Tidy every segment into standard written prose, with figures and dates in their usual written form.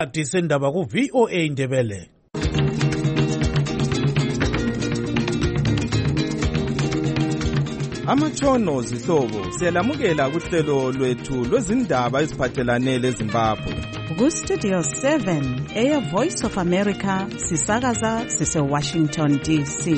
Sendaba ku VOA Indebele. Amatshono zihlobo siyalamukela kuhlelo lwethu lwezindaba eziphathelane leZimbabwe. Ku Studio 7 Air Voice of America sisakaza sise Washington DC.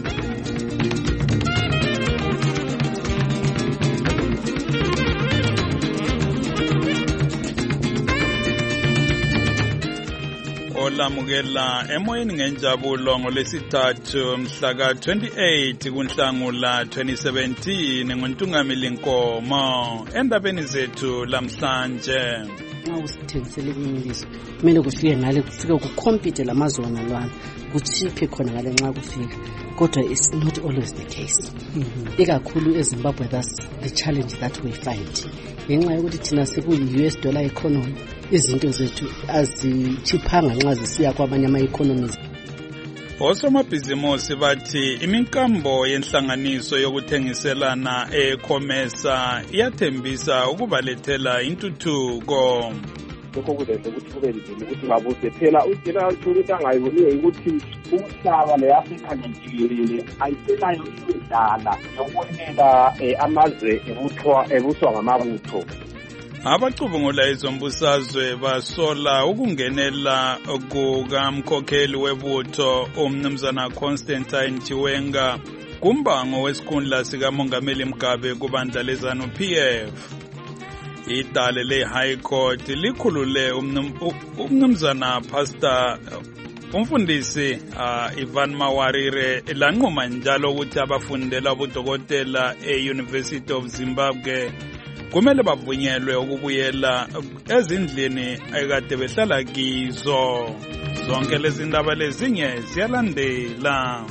Olamukela emoyeni ngenjabulo ngolesithathu mhla ka 28 kuNhlangula 2017 ngoNtungamili Nkomo endabeni zethu lamhlanje. Usithengisele imiliso kumele kufike ngale kufike kucompete lamazona lwana kuchiphe khona ngale nxa kufika kodwa it's not always the case. Ikakhulu eZimbabwe that's the challenge that we find. Ngenxa yokuthi thina siku-US dollar economy izinto zethu azichiphanga nxa zisiya kwabanye ama-economies. Osomabhizimusi bathi iminkambo yenhlanganiso yokuthengiselana eComesa iyathembisa ukubalethela intuthuko. Lokho kuhle ukuthi kube nzima ukuthi ngabuse phela uDela ukuthi angayiboniwe ukuthi umhlaba leAfrika njikelele ayiselayo idala yokubonela amazwe ebuswa ngamabutho. Abacubungula izombusazwe basola ukungenela kukamkhokheli webutho umnumzana Constantine Chiwenga kumbango wesikhundla sikamongameli Mugabe kubandla lezanu PF. Idale le High Court likhulule umnumzana Pastor umfundisi Ivan Mawarire lanquma njalo ukuthi abafundela ubudokotela eUniversity of Zimbabwe kumele bavunyelwe ukubuyela ezindlini ekade behlala kizo. Zonke lezi ndaba lezinye ziyalandela.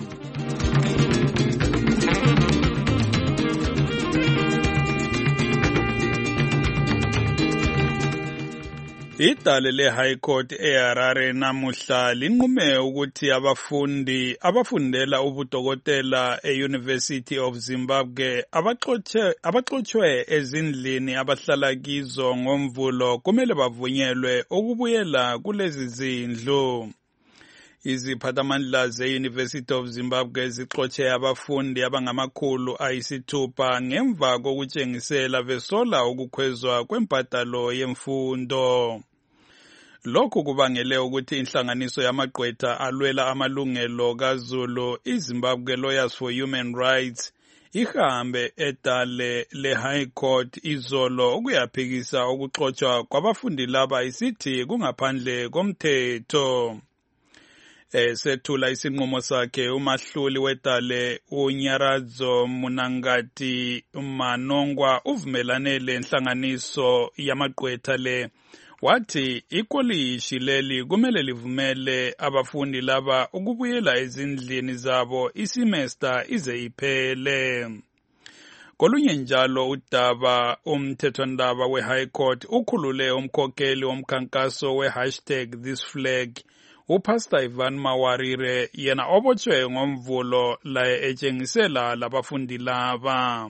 Idale le High Court eHarare namuhla linqume ukuthi abafundela ubudokotela eUniversity of Zimbabwe abaxotshwe ezindlini abahlala kizo ngomvulo kumele bavunyelwe ukubuyela kulezi zindlu. Iziphathamandla ze-University of Zimbabwe zixotshe abafundi abangamakhulu ayisithupha ngemva kokutshengisela besola ukukhwezwa kwempatalo yemfundo. Lokhu kubangele ukuthi inhlanganiso yamagqwetha alwela amalungelo kaZulu iZimbabwe Lawyers for Human Rights ihambe edale le High Court izolo ukuyaphikisa ukuxotshwa kwabafundi laba isithi kungaphandle komthetho. Sethula isinqumo sakhe umahluli wedale uNyaradzo Munangati Manongwa uvumelane lenhlanganiso yamagqwetha le wathi ikolishi leli kumele livumele abafundi laba ukubuyela ezindlini zabo isemester ize iphele. Kolunye njalo udaba umthethwandaba weHigh Court ukhulule umkhokheli womkhankaso we#ThisFlag uPastor Ivan Mawarire yena obotshwe ngomvulo la etshengisela labafundi laba.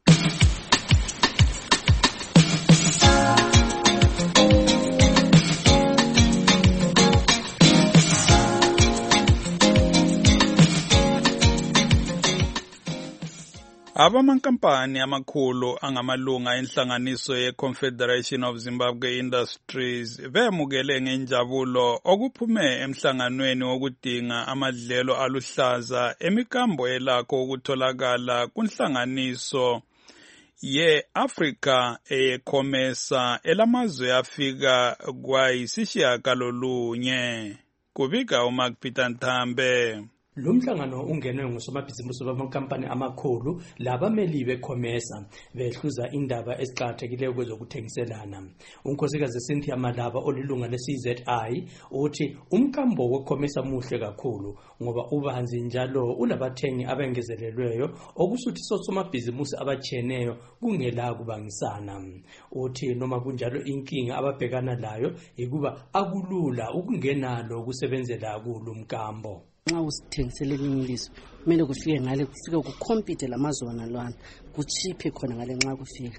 Abamankampani amakhulu angamalunga enhlanganiso ye-Confederation of Zimbabwe Industries bemukele ngenjabulo okuphume emhlanganweni wokudinga amadlelo aluhlaza emikambo elakho ukutholakala kunhlanganiso ye-Africa eComesa elamazwe afika kwayisishiyagalolunye. Kubika uMark Peter Nthambe. Lumhlangano ungenwe ngusomabhizimusi bamankampani amakhulu labameli beComesa behluza indaba eziqhakathekileyo kwezokuthengiselana. Unkosikazi Cynthia Malaba olilunga leCZI uthi umkambo weComesa muhle kakhulu ngoba ubanzi njalo unabathengi abengezelelweyo okusuthi sosomabhizimusi abacheneyo kungela kubangisana. Uthi noma kunjalo inkinga ababhekana layo ikuba akulula ukungenalo ukusebenzela kulumkambo. Nxa usithengisele imiliso kumele kufike ngale kufike kucompete lamazona lwana kuchiphe khona ngale nxa kufika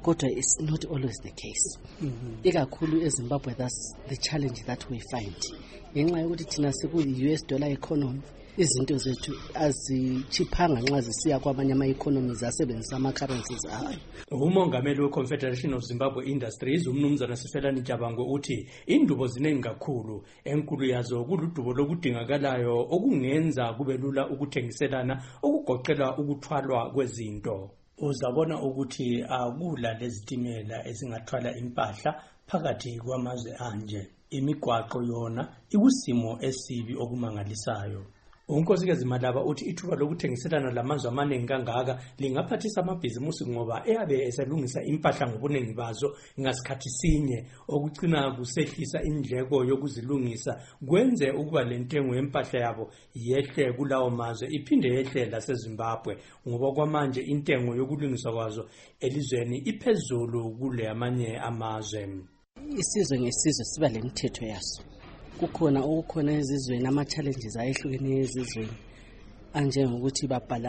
kodwa it's not always the case. Ikakhulu eZimbabwe, that's the challenge that we find. Ngenxa yokuthi thina siku-US dollar economy, izinto zethu azichiphanga nxa zisiya kwamanye ama-economies asebenzisa ama-currencies ayo. Umongameli we-Confederation of Zimbabwe Industries, umnumzana Sifelani Jabangwe, uthi indubo ziningi kakhulu, enkulu yazo kuludubo lokudingakalayo okungenza kube lula ukuthengiselana okugoqela ukuthwalwa kwezinto. Uzabona ukuthi akula lezitimela ezingathwala impahla phakathi kwamazwe anje. Imigwaqo yona ikusimo esibi okumangalisayo. Unkosikazi Malaba uthi ithuba lokuthengiselana lamazwe amaningi kangaka lingaphathisa amabhizimusi ngoba eyabe eselungisa impahla ngobuningi bazo ngasikhathi sinye, okucina kusehlisa indleko yokuzilungisa, kwenze ukuba lentengo yempahla yabo yehle kulawo mazwe iphinde yehle laseZimbabwe, ngoba kwamanje intengo yokulungiswa kwazo elizweni iphezulu kule amanye amazwe. Isizwe ngesizwe siba lemithetho yaso. Kukhona ezizweni ama-challenges ayehlukeneyo ezizweni anjengokuthi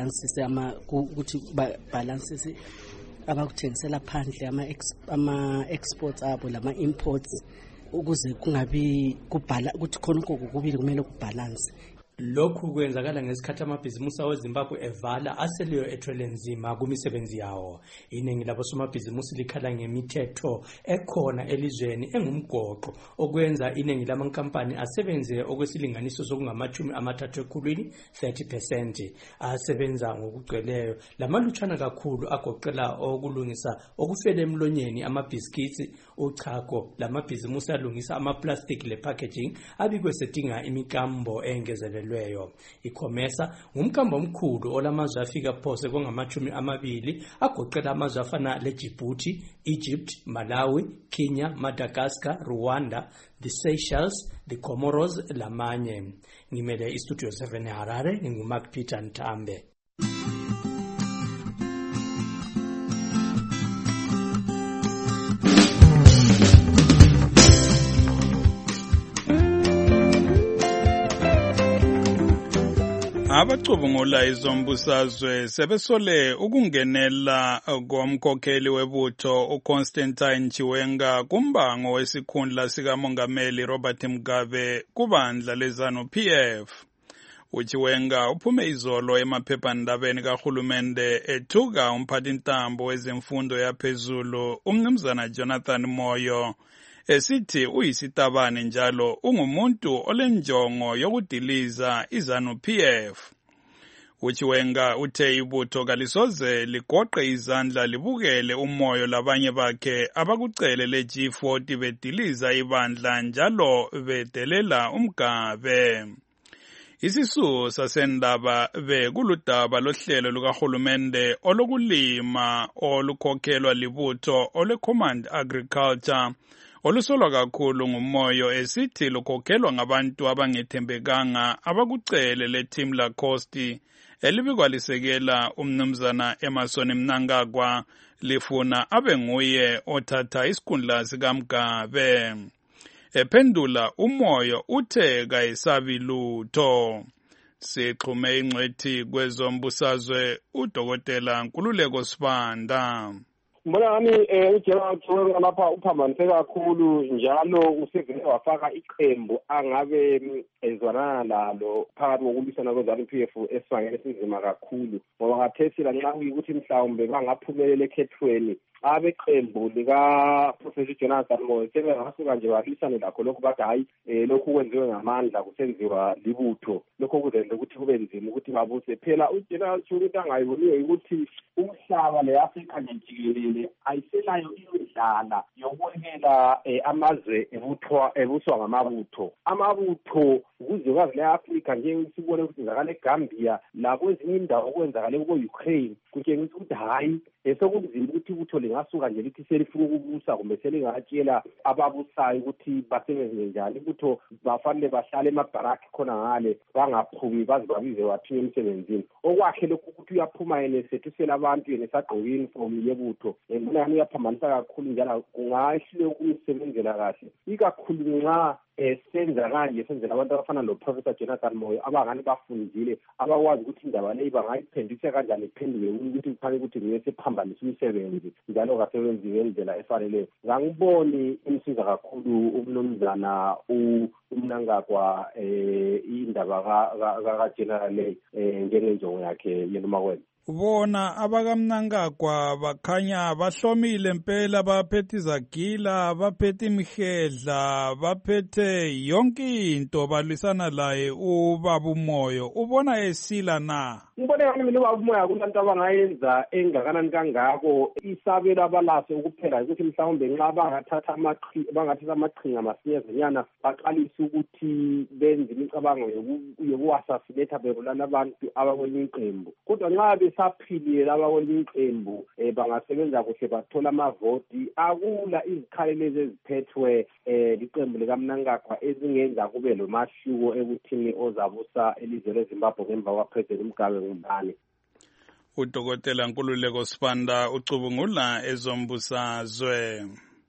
babalansise abakuthengisela phandle ama-exports abo lama-imports ukuze kungabi ukuthi khonokho kokubili kumele kubhalanse. Lokhu kwenzakala ngesikhathi amabhizimusi aweZimbabwe evala aseleyo ethwele nzima kumisebenzi yawo. Iningi labosomabhizimusi likhala ngemithetho ekhona elizweni engumgoqo okwenza iningi lamankampani asebenze okwesilinganiso sokungama-30 ekhulwini 30% asebenza ngokugcweleyo. Lamalutshwana kakhulu agoqela okulungisa okufele emlonyeni, amabhiskitsi, uchago, lamabhizimusi alungisa ama-plastic le-packaging abikwe sedinga imikambo engezelelwe. ICOMESA ngumkambo omkhulu olamazwe afika phose kongama-20 agoqela amazwe afana leDjibouti, Egypt, Malawi, Kenya, Madagascar, Rwanda, the Seychelles, the Comoros lamanye. Ngimele iStudio 7 Harare, nginguMark Peter Ntambe. Abacubungula izombusazwe sebesole ukungenela komkhokheli webutho uConstantine Chiwenga kumbango wesikhundla sikamongameli Robert Mugabe kubandla leZANU-PF. uChiwenga uphume izolo emaphephandabeni kahulumende ethuka umphathintambo wezemfundo yaphezulu umnumzana Jonathan Moyo esithi uyisitabane njalo ungumuntu olenjongo yokudiliza iZANU-PF. uChiwenga uthe ibutho kalisoze ligoqe izandla libukele umoyo labanye bakhe abakucele le-G40 bediliza ibandla njalo bedelela uMgabe. Isisu sasendaba bekuludaba lohlelo lukahulumende olokulima olukhokhelwa libutho oleCommand Agriculture olusolwa kakhulu ngumoyo esithi lukhokhelwa ngabantu abangethembekanga abakucele le-Team Lacoste elibikwalisekela umnumzana Emerson Mnangagwa lifuna abe nguye othatha isikhundla sikaMgabe. Ephendula umoyo uthe kayisabi lutho. Sixhume ingcwethi kwezombusazwe uDokotela Nkululeko Sibanda. Mbona nami uJeneral Chiwenga lapha uphambanise kakhulu njalo usevele wafaka iqembu angabe ezwana nalo phakathi kokulwisana kweZANU-PF esifangene sinzima kakhulu ngoba ngathesila nxa kuyikuthi mhlawumbe bangaphumelela ekhethweni abeqembu lika-Professor Jonathan Moyo sebengasuka nje balwisane lakho lokhu bathi hayi lokhu kwenziwe ngamandla kusenziwa libutho lokho kuzenza ukuthi kube nzima ukuthi babuse phela uJeneral Chiwenga angayiboniwe ukuthi umhlaba le-Afrika nje jikelele ayiselayo indlela yokwekela amazwe ebuswa ngamabutho. Amabutho kuzwekazi le-Afrika njengesibone ukuthi kwenzakala eGambia lakwezinye indawo okwenzakale ko-Ukraine kutshengisa ukuthi hayi sekunzima ukuthi ibutho lingasuka nje lithi selifuna ukubusa kumbe selingatshela ababusayo ukuthi basebenze njani. Ibutho bafanele bahlale emabharakhi khona ngale bangaphumi baze babize wathiwe emsebenzini. Okwakhe lokhu ukuthi uyaphuma yena esethisela abantu yena esagqoke uniform yebutho mbona uyaphambanisa kakhulu njalo kungahlule ukumsebenzela kahle ikakhulu nxa senza kanje senzela abantu abafana lo-Professor Jonathan Moyo abangani bafundile abakwazi ukuthi indaba le bangayiphendisa kanjani iphenduke ukuthi kufanele ukuthi ngiyesephambanisa umsebenzi njalo kasebenzi ngendlela efaneleyo. Ngangiboni imsiza kakhulu umnumzana uMnangagwa indaba ka-General njengenjongo yakhe yeNomakwena. Bona abakamnangagwa bakhanya bahlomile impela, baphethe izagila, baphethe imihedla, baphethe yonke into, balwisana laye ubaba uMoyo. Ubona esila na? Ngibone ngani mina ubaba uMoyo kulanto abangayenza engakanani kangako, isabelo abalaso ukuphela ukuthi mhlawumbe nxa bangathatha amaqhinga masinyezinyana baqalise ukuthi benze imicabango yokuwasasinetha bebulala abantu abakwelinye iqembu. Kodwa nxa besaphilile laba kwelinye iqembu bangasebenza kuhle bathola amavoti, akula izikhalelo eziphethwe liqembu likaMnangagwa ezingenza kube lo mahluko ekuthini ozabusa elizwe leZimbabwe ngemva kwaPresident Mugabe ngubani. Udokotela Nkululeko Sibanda ucubungula ezombusazwe.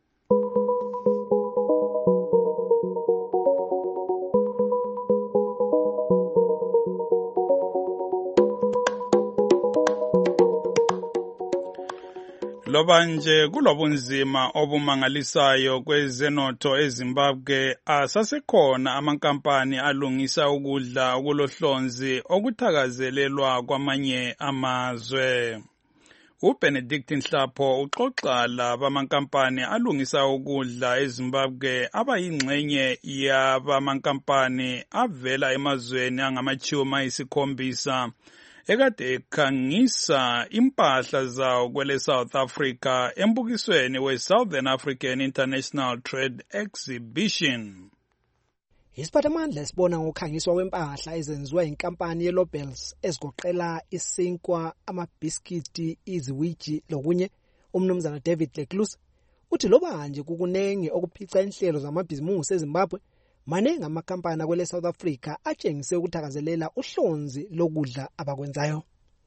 Loba nje kulobunzima obumangalisayo kwezenotho eZimbabwe, asasekhona amankampani alungisa ukudla okulohlonzi okuthakazelelwa kwamanye amazwe. uBenedict Nhlapho uxoxa labamankampani alungisa ukudla eZimbabwe abayingxenye yabamankampani avela emazweni angamachuma isikhombisa ekade ekhangisa impahla zawo kwele South Africa embukisweni we-Southern African International Trade Exhibition. Isiphathamandla sibona ngokhangiswa kwempahla ezenziwa inkampani yeLobels ezigoqela isinkwa, amabhiskiti, iziwiji lokunye. Umnumzana David Lecluse uthi loba nje kukunenge okuphica inhlelo zamabhizimusi eZimbabwe, maningi amakampani kwele South Africa atshengise ukuthakazelela uhlonzi lokudla abakwenzayo.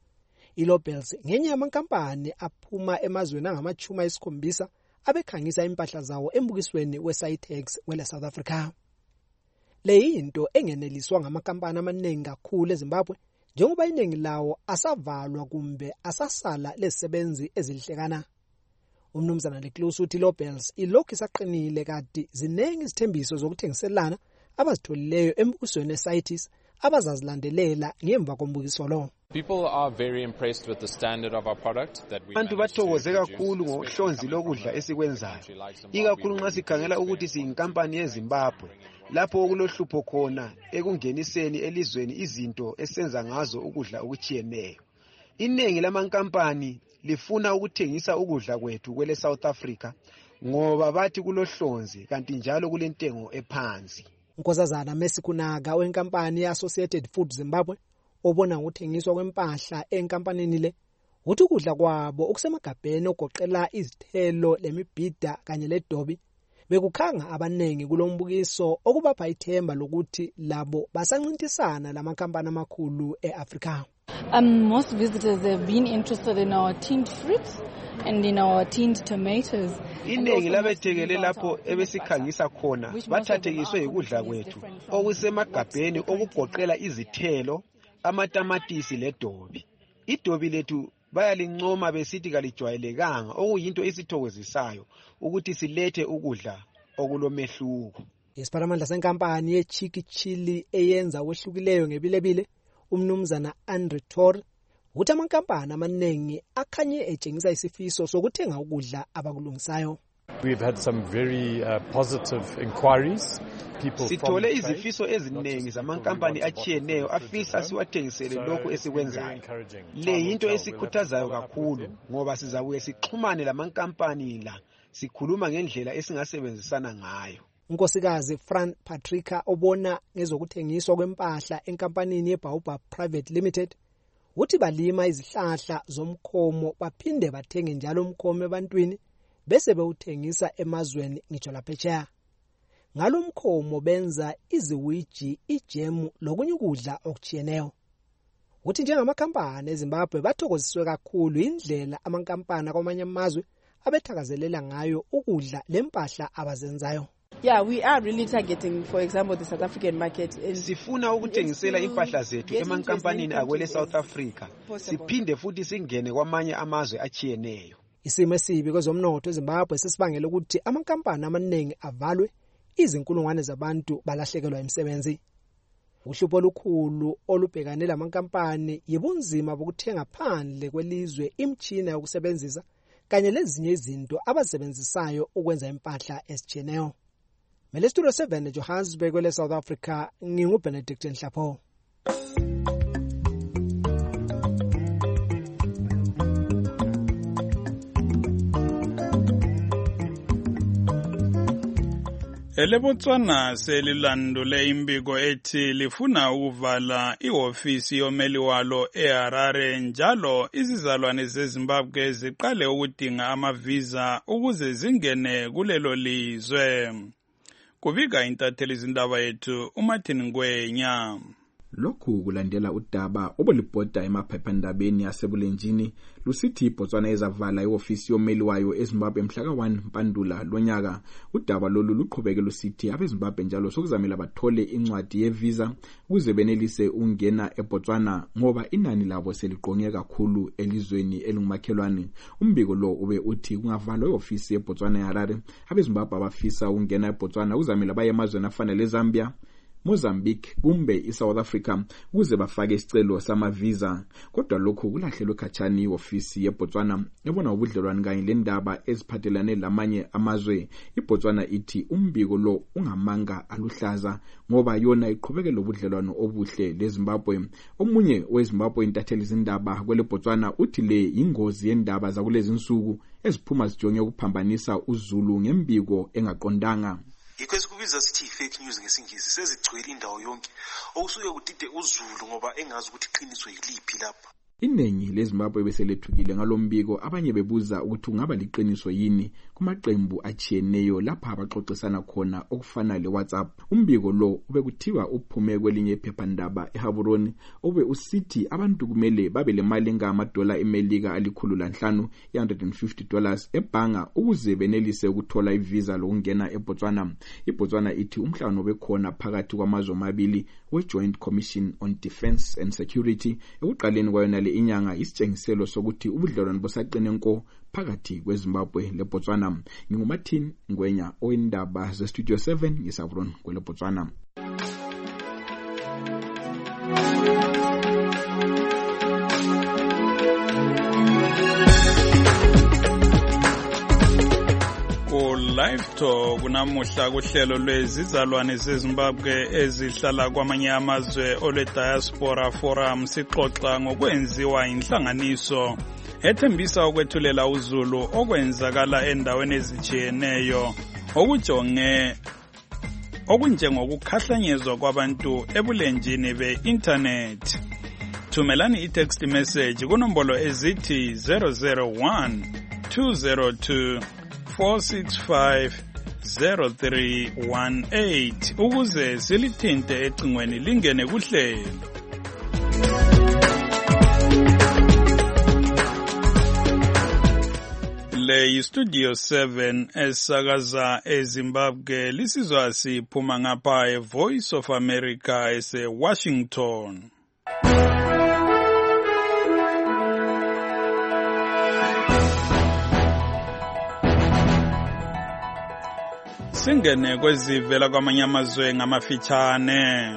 iLobels ngenye yamankampani aphuma emazweni angamachuma isikhombisa abekhangisa impahla zawo embukisweni weSitex kwele South Africa. Le into engeneliswa ngamakampani amaningi kakhulu eZimbabwe njengoba iningi lawo asavalwa kumbe asasala lezisebenzi ezilihlekana. Umnumzana Lecluse uthi iLobels ilokhu isaqinile kanti ziningi izithembiso zokuthengiselana abazitholileyo embukisweni weSitex abazazilandelela ngemva kombukiso lo. People are very impressed with the standard of our product that we Abantu bathokoze kakhulu ngohlonzi lokudla esikwenzayo. Ikakhulu nxa sikhangela ukuthi siyinkampani yeZimbabwe lapho okulohlupho khona ekungeniseni elizweni izinto esenza ngazo ukudla okuchiyeneyo. Iningi lamankampani lifuna ukuthengisa ukudla kwethu kwele South Africa ngoba bathi kulohlonzi kanti njalo kulentengo ephansi. Nkosazana Mesikunaka wenkampani yeAssociated Food Zimbabwe obona ukuthengiswa kwempahla enkampanini le uthi ukudla kwabo okusemagabheni ogoqela izithelo lemibhida kanye ledobi bekukhanga abanengi kulombukiso okubapha ithemba lokuthi labo basancintisana lamakhampani amakhulu eAfrika. Most visitors have been interested in our tinned fruits and in our tinned tomatoes. Iningi labethekele lapho ebesikhangisa khona bathathekiswe ukudla kwethu okusemagabheni okugoqela izithelo, amatamatisi ledobi. Idobi lethu bayalincoma besithi kalijwayelekanga okuyinto esithokozisayo ukuthi silethe ukudla okulomehluko. Isiphathamandla senkampani yeChiki Chili eyenza kwehlukileyo ngebilebile umnumzana Andre Tor uthi amankampani amaningi akhanye etshengisa isifiso sokuthenga ukudla abakulungisayo. We've had some very positive inquiries. Sithole izifiso eziningi zamankampani achiyeneyo afisa siwathengisele lokho esikwenzayo. Le yinto esikhuthazayo kakhulu ngoba sizabuye sixhumane lamankampani la sikhuluma ngendlela esingasebenzisana ngayo. Unkosikazi Fran Patricia obona ngezokuthengiswa kwempahla enkampanini yeBaobab Private Limited uthi balima izihlahla zomkhomo baphinde bathenge njalo umkhomo ebantwini bese bewuthengisa emazweni ngitsho laphetsheya. Ngalomkhomo benza iziwiji, ijemu lokunye ukudla okuchiyeneyo. Uthi njengamakhampani eZimbabwe bathokoziswe kakhulu indlela amankampani kwamanye amazwe abethakazelela ngayo ukudla lempahla abazenzayo. Yeah, we are really targeting, for example, the South African market. Sifuna ukuthengisela impahla zethu emankampanini akwele South Africa. Siphinde futhi singene kwamanye amazwe achiyeneyo. Isimo esibi kwezomnotho eZimbabwe sesibangela ukuthi amankampani amaningi avalwe, izinkulungwane zabantu balahlekelwa imisebenzi. Uhlupho olukhulu olubhekane lamankampani yibunzima bokuthenga phandle kwelizwe imtshina yokusebenzisa kanye lezinye izinto abasebenzisayo ukwenza impahla esijiyeneyo. Mele Studio 7 Johannesburg kwele South Africa, nginguBenedict Nhlapho. EleBotswana selilandule imbiko ethi lifuna ukuvala ihofisi yomeli walo eHarare njalo izizalwane zeZimbabwe ziqale ukudinga amavisa ukuze zingene kulelo lizwe. Kubika intatheli izindaba yethu uMartin Ngwenya. Lokhu kulandela udaba obulibhoda emaphephandabeni yasebulenjini lusithi iBotswana ezavala iofisi yomeli wayo eZimbabwe mhla ka-1 Mpandula lonyaka. Udaba lolu luqhubeke lusithi abeZimbabwe njalo sokuzamela bathole incwadi yevisa ukuze benelise ukungena eBotswana ngoba inani labo seliqonge kakhulu elizweni elingumakhelwane. Umbiko lo ube uthi kungavalwa iofisi eBotswana eHarare, abeZimbabwe abafisa ukungena eBotswana uzamela baye emazweni afana leZambia, Mozambique kumbe iSouth Africa ukuze bafake isicelo samavisa. Kodwa lokhu kulahlelwe khatshani iofisi yeBotswana ebona ubudlelwano kanye lendaba eziphathelane lamanye amazwe. iBotswana ithi umbiko lo ungamanga aluhlaza ngoba yona iqhubeke lobudlelwano obuhle leZimbabwe. Omunye weZimbabwe intatheli izindaba kwele Botswana uthi le ingozi yendaba zakulezi insuku eziphuma zijonge ukuphambanisa uZulu ngembiko engaqondanga. Yikho esikubiza sithi fake news ngesingisi sezigcwele indawo yonke okusuke kudide uZulu ngoba engazi ukuthi iqiniso yiliphi lapha. Iningi leZimbabwe beselethukile ngalombiko, abanye bebuza ukuthi ungaba liqiniso yini kumaqembu achiyeneyo lapha abaxoxisana khona okufana leWhatsApp. Umbiko lo ubekuthiwa uphume kwelinye iphephandaba eHaburoni obe usithi abantu kumele babe lemali engamadola eMelika $500 $150 ebhanga ukuze benelise ukuthola ivisa lokungena eBotswana. iBotswana ithi umhlangano bekhona phakathi kwamazwe amabili we-Joint Commission on Defence and Security ekuqaleni kwayona le inyanga isitshengiselo sokuthi ubudlelwano bosaqine nko phakathi kweZimbabwe leBotswana. NginguMartin Ngwenya oyindaba zeStudio 7 ngisavron kweleBotswana. Live Talk kunamuhla kuhlelo lwezizalwane zeZimbabwe ezihlala kwamanye amazwe ole Diaspora Forum sixoxa ngokwenziwa inhlanganiso ethembisa ukwethulela uZulu okwenzakala endaweni ezijiyeneyo okunjengokukhahlanyezwa kwabantu ebulenjini be-internet. Thumelani i-text message kunombolo ezithi 001 202 4650318 ukuze silithinte ecingweni lingene kuhlelo. Le Studio 7 esakaza eZimbabwe lisizwa siphuma ngapha eVoice of America eseWashington. Singene kwezivela kwamanye amazwe ngamafitshane.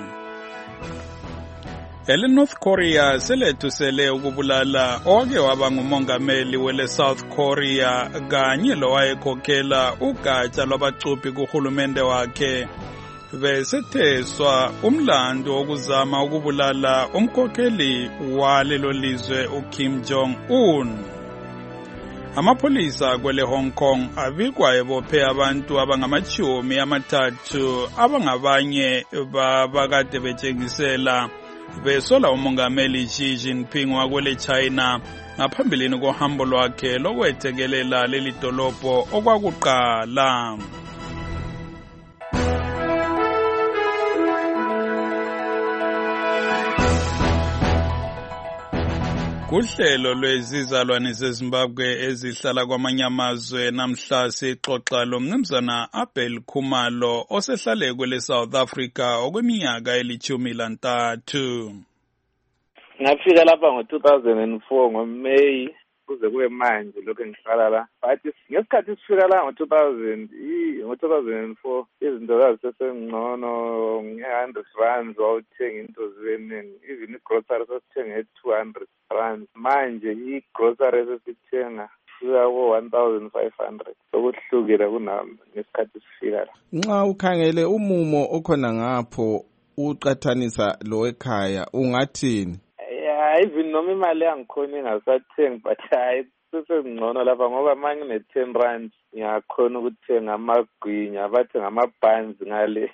North Korea selethusele ukubulala owake waba ngumongameli wele South Korea kanye lowayekhokhela ugatsha lwabacuphi kuhulumende wakhe. Besetheswa umlando wokuzama ukubulala umkhokheli walelo lizwe uKim Jong-un. Amapolisa kwele Hong Kong abikwa ebophe abantu abangamachumi-3 abangabanye babakade betshengisela besola umongameli Xi Jinping wakwele China ngaphambilini kohambo lwakhe lokwethekelela leli dolobho okwakuqala. Uhlelo lwezizalwane zeZimbabwe ezihlala kwamanye amazwe namhla sixoxa lo mnumzana Abel Khumalo osehlale kwele South Africa okweminyaka eli-13. Ngafika lapha ngo-2004 ngoMeyi kuze kube manje lokho ngihlala la. But ngesikhathi sifika la ngo-2004 izinto zazisengcono nge-R100 wawuthenga into zibeningi. Even igrocery sasithenga e-R200. Manje igrocery sesithenga fika ko-1,500. Sokuhlukile kunesikhathi sifika la. Nxa ukhangele umumo okhona ngapho uqathanisa lo ekhaya ungathini? Even noma imali yangikhona ingasathengi but hayi sesengcono lapha ngoba manje ne-R10 ngiyakhona ukuthenga amagwinya bathenga ama-buns ngale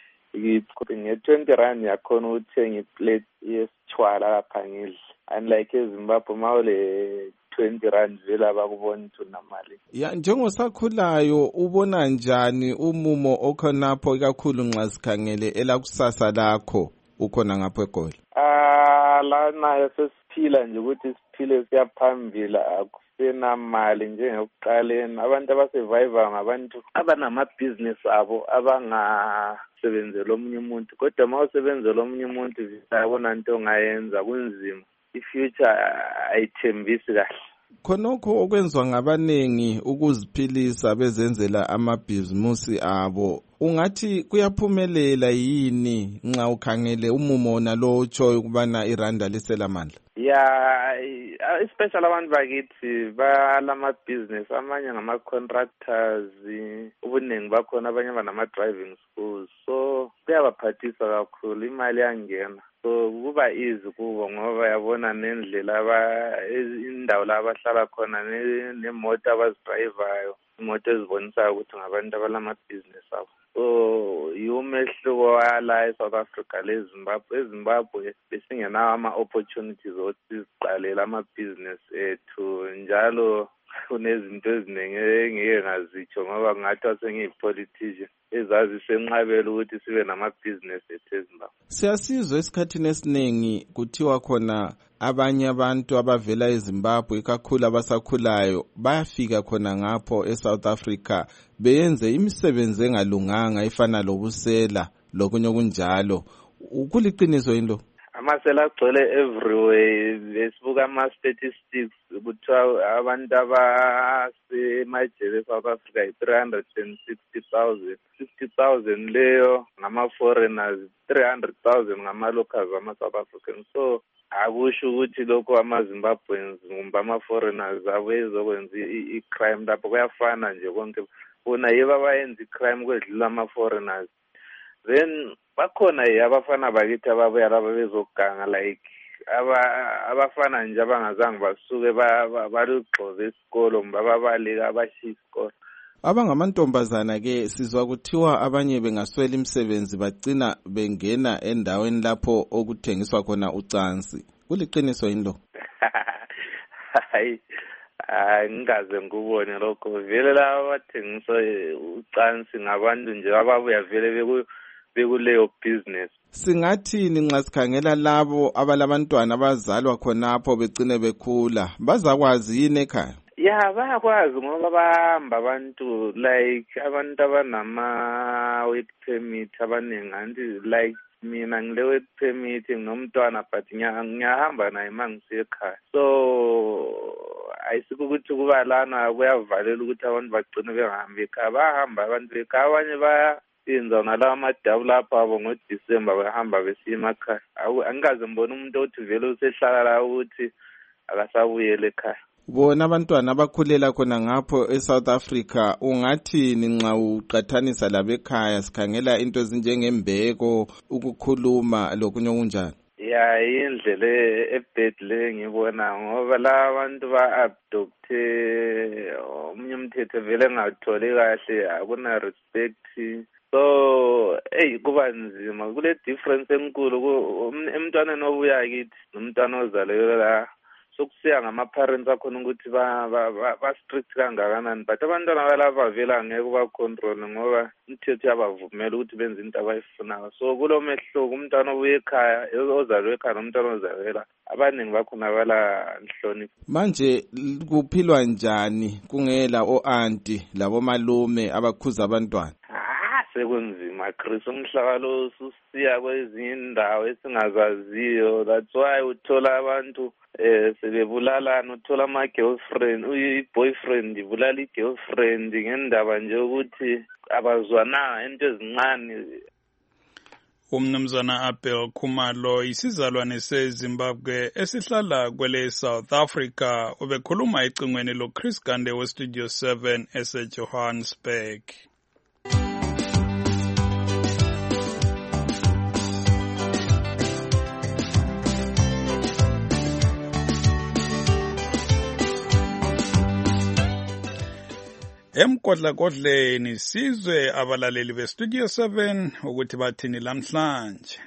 nge-R20 ngiyakhona ukuthenga iplate yesitshwala lapha ngidle. Unlike eZimbabwe mawule R20 vele abakubona ukuthi unamali. Ya njengosakhulayo ubona njani umumo okhonapho ikakhulu nxa sikhangele elakusasa lakho ukhona ngapho eGoli? La nayo sesiphila nje ukuthi siphile siyaphambili akusenamali njengokuqaleni. Abantu abasurvive ngabantu abanamabhizinisi abo abangasebenzela omunye umuntu, kodwa uma usebenzela omunye umuntu uyabona into ongayenza kunzima. I-future ayithembisi kahle. Khonokho okwenziwa ngabanengi ukuziphilisa bezenzela amabhizimusi abo ungathi kuyaphumelela yini nxa ukhangele umumo nalo otshoyo ukubana iranda liselamandla? Especially abantu bakithi balamabhizinisi amanye ngama-contractors, ubuningi bakhona abanye banama-driving schools, so kuyabaphathisa kakhulu, imali yangena. So kuba easy kubo ngoba yabona nendlela indawo la abahlala khona nemoto abazidrayivayo, imoto ezibonisayo ukuthi ngabantu abalamabhizinisi abo. So umehluko wala eSouth Africa leZimbabwe. eZimbabwe besingenawo ama-opportunities ukuthi siziqalele amabhizinisi ethu, njalo kunezinto eziningi engeke ngazitsho ngoba ngathiwa sengiyi-politician ezazi senqabela ukuthi sibe namabhizinisi ethu eZimbabwe. Siyasizwa esikhathini esiningi kuthiwa khona abanye abantu abavela eZimbabwe ikakhulu abasakhulayo bayafika khona ngapho eSouth Africa beyenze imisebenzi engalunganga efana lobusela lokunye okunjalo. Kuliqiniso yini lo? Amasela agcwele everywhere. Besibuka ama-statistics kuthiwa abantu abasemajele eSouth Africa yi-360,000. 60,000 leyo ngama-foreigners, 300,000 ngama-locals ama-South Africans. So akusho ukuthi lokho ama-Zimbabweans kumbe ama-foreigners abezokwenza i-crime lapho kuyafana nje konke. Bona yibo abayenza i-crime kwedlula ama-foreigners. Then bakhona abafana bakithi ababuya laba bezoganga like abafana nje abangazange basuke balugxoze isikolo mba babaleka abashiya isikolo. Abangamantombazana ke sizwa kuthiwa abanye bengaswela imisebenzi bagcina bengena endaweni lapho okuthengiswa khona ucansi. Kuliqiniso yini lo? Hayi ngikaze ngubone lokho. Vele laba abathengisa ucansi ngabantu nje ababuya vele bekuleyo business. Singathini nxa sikhangela labo abalabantwana abazalwa khonapho begcine bekhula bazakwazi yini ekhaya? Bayakwazi ngoba bahamba abantu like abantu abanama-work permit abaningi. Anti like mina ngile-work permit nginomntwana but ngiyahamba naye uma ngisiya ekhaya. So ayisikho ukuthi kuba lana kuyavalela ukuthi abantu bagcine bengahambi ekhaya. Bahamba abantu ekhaya, abanye yenza nalawa amadabu lapha abo ngoDisemba behamba besiya emakhaya. Angikaze mbona umuntu othi vele usehlala la ukuthi akasabuyele ekhaya. Bona abantwana abakhulela khona ngapho eSouth Africa ungathini nxa uqathanisa labekhaya sikhangela into ezinjengembeko, ukukhuluma lokunye okunjani? Indlela ebhedle ngibona ngoba la abantu ba-abducte omunye umthetho vele engatholi kahle, akuna respect. So kuba nzima, kule difference enkulu emntwaneni obuya kithi nomntwana ozalelwe la sokusiya ngama-parents akhona ukuthi ba-strict kangakanani, but abantwana balapha vele angeke uba-control ngoba imithetho yabavumela ukuthi benze into abayifunayo. So kulo mehluko umntwana obuye ekhaya, ozalwe ekhaya nomntwana ozalwela, abaningi bakhona bala nhlonipho. Manje kuphilwa njani kungela o-anti labomalume abakhuza abantwana? Sekunzima Chris, umhlaba lo usiya kwezinye indawo esingazaziyo. That's why uthola abantu sebebulalana, uthola ama-girlfriend, i-boyfriend ibulala i-girlfriend ngendaba nje ukuthi abazwananga into ezincane. Umnumzana Abel Khumalo isizalwane seZimbabwe esihlala kwele South Africa ubekhuluma ecingweni lo Chris Gande we Studio 7 eseJohannesburg. Emkodlakodleni sizwe abalaleli beStudio 7 ukuthi bathini lamhlanje.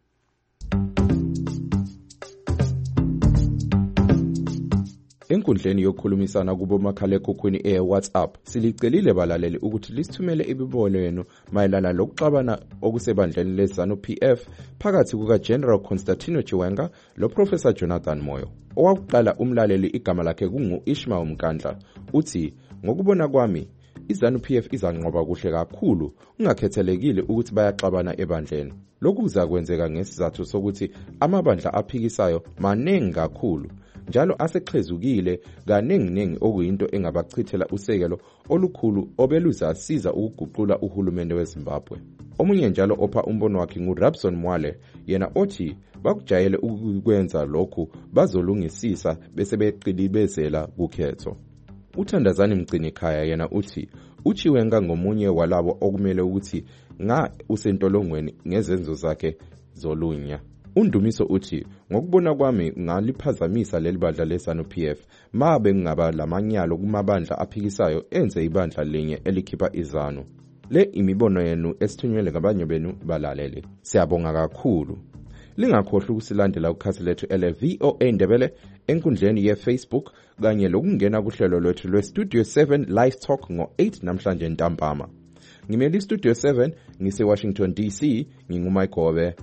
Enkundleni yokukhulumisana kubomakhalekhukhwini WhatsApp silicelile balaleli ukuthi lisithumele imibono yenu mayelana lokuxabana okusebandleni leZANU-PF phakathi kukaGeneral Constantino Chiwenga loProfessor Jonathan Moyo. Owakuqala umlaleli igama lakhe kungu-Ishmael Mkandla uthi ngokubona kwami iZANU-PF izanqoba kuhle kakhulu ungakhethelekile ukuthi bayaxabana ebandleni. Lokhu kuzakwenzeka ngesizathu sokuthi amabandla aphikisayo manengi kakhulu njalo asexhezukile kanenginengi okuyinto engabachithela usekelo olukhulu obeluzasiza ukuguqula uhulumende weZimbabwe. Omunye njalo opha umbono wakhe nguRabson Mwale yena othi bakujayele ukukwenza lokhu bazolungisisa bese beqilibezela kukhetho. Uthandazani Mgcinikhaya yena uthi uChiwenga ngomunye walabo okumele ukuthi usentolongweni ngezenzo zakhe zolunya. Undumiso uthi ngokubona kwami ngaliphazamisa leli bandla leZANU-PF mabe ngaba lamanyalo kumabandla aphikisayo enze ibandla linye elikhipha iZANU. Le imibono yenu esithunyelwe ngabanye benu balaleli. Siyabonga kakhulu. Lingakhohlwa ukusilandela ukhasi lethu ele-VOA Ndebele enkundleni ye-Facebook kanye lokungena kuhlelo lwethu lwe-Studio 7 Live Talk ngo-8 namhlanje ntambama. Ngimele iStudio 7 ngise-Washington DC, nginguMayigobe.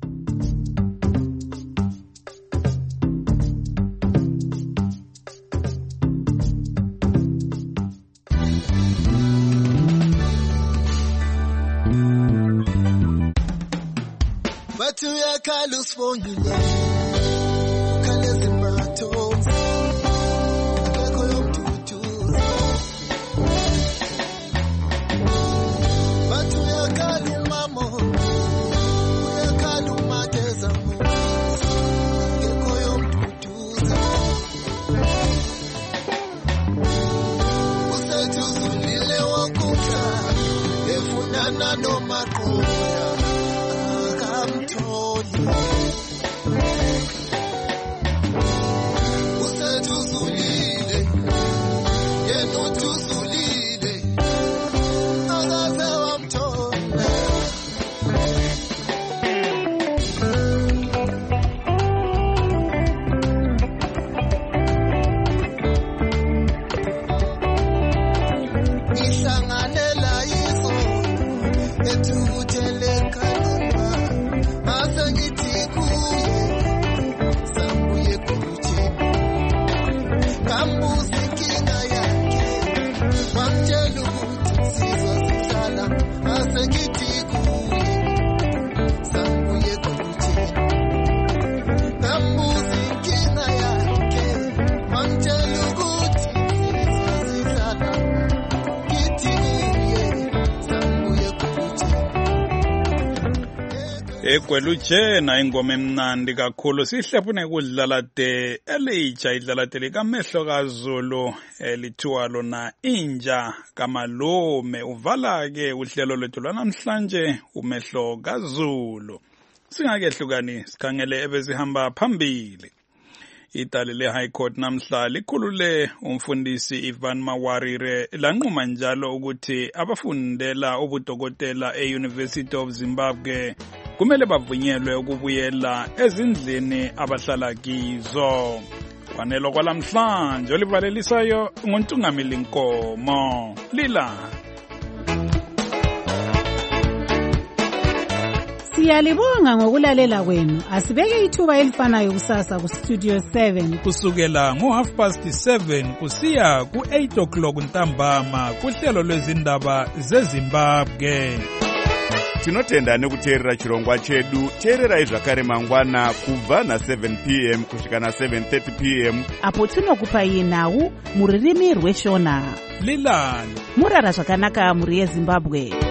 Ekwelutshena ingoma emnandi kakhulu sihlephune kudlala de elitsha idlala de likamehlo kaZulu elithiwa lona inja kamalume. Uvala ke uhlelo lwethu lwanamhlanje umehlo kaZulu. Singakehlukani sikhangele ebezihamba phambili. Idale le-High Court namhla likhulule umfundisi Ivan Mawarire lanquma njalo ukuthi abafundela ubudokotela e-University of Zimbabwe kumele bavunyelwe ukubuyela ezindlini abahlala kizo. fanelo kwalamhlanje olivalelisayo nguNtungamili Nkomo. Lila. Siyalibonga ngokulalela kwenu. Asibeke ithuba elifanayo kusasa ku Studio 7 kusukela ngo7:30 kusiya ku8:00 ntambama kuhlelo lwezindaba zeZimbabwe. Tinotenda nekuteerera chirongwa chedu. Teererai zvakare mangwana kubva na7 p.m. kusvika na7:30 p.m. apo tinokupai nhau muririmi rweshona. Lilani murara zvakanaka muri yeZimbabwe.